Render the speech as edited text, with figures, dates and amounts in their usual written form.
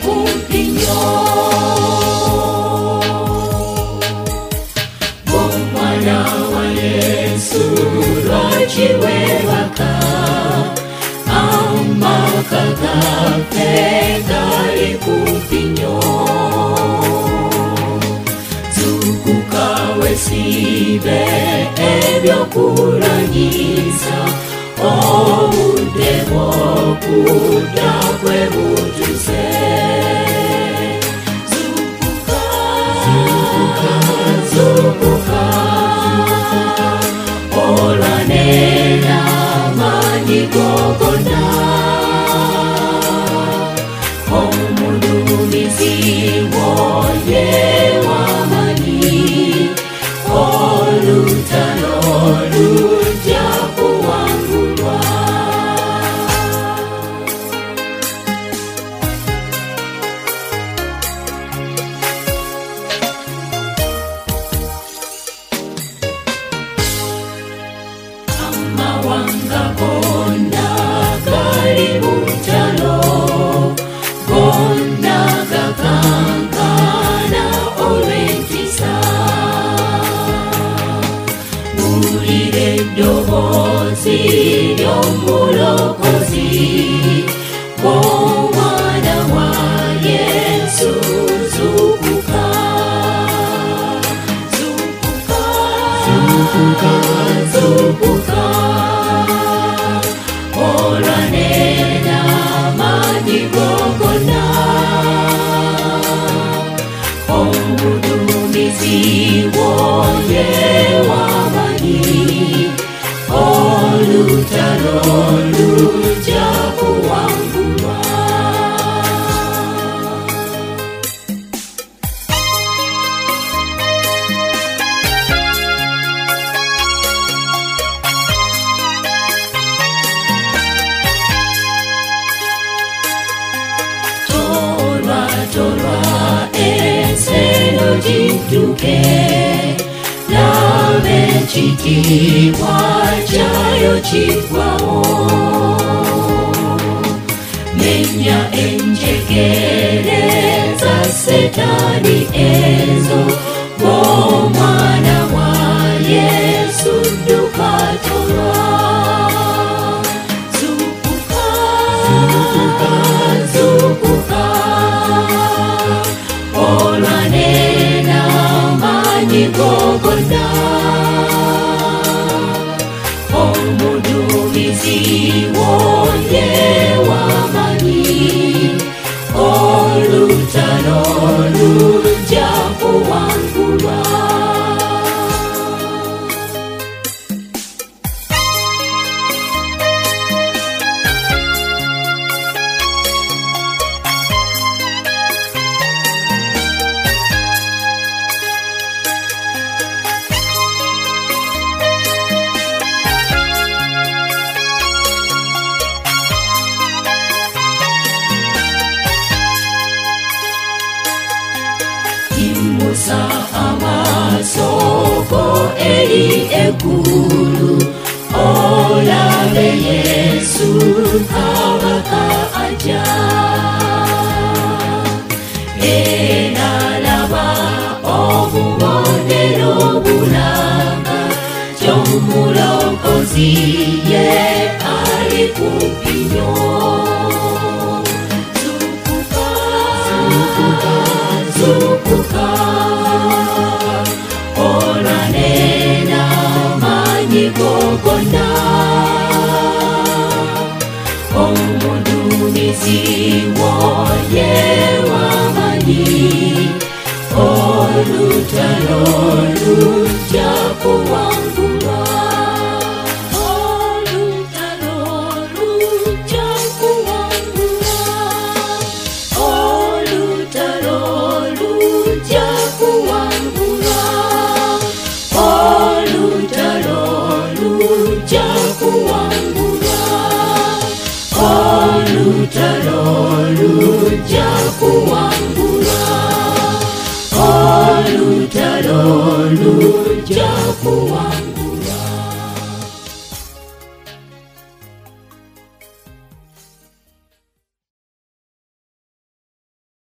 kumpinyo Mwana wa Yesu rwaciwe baka amakagape gali kumpinyo zukukawe sibe ebyo kurangiza obudde bw'okudda kwe bujjuze zukuka olwanera amaanyi go gonna omulumizi woye w'amaanyi olutalo lujja kuwangulwa amawanga gonna gali butalo gonna gakankana olw'empisa wulira eddoboozi ly'omulokozi w'omwana wa Yesu zukuka olwanera amaanyi go gonna omulumizi woye w'amaanyi olutalo lujja kuwangulwa torwa enseno jidduke labe ekitiibwa kyayo kiggwawo menya enjegere za Setaani ezo ng'omwana wa Yesu dduka torwa zukuka olwanera amaanyi go gonna omulumizi woye w'amaanyi olutalo lujja kuwangulwa imusa amaaso go eri eggulu olabe Yesu kabaka ajja era laba obubonero bulanga ky'omulokozi ye ali kumpinyo zukuka olwanera amaanyi go gonna omulumizi woye w'amaanyi olutalo lujja kuwangulwa olutalo lujja kuwangulwa olutalo lujja kuwangulwa olutalo lujja kuwangulwa olutalo lujja kuwangulwa olutalo lujja kuwangulwa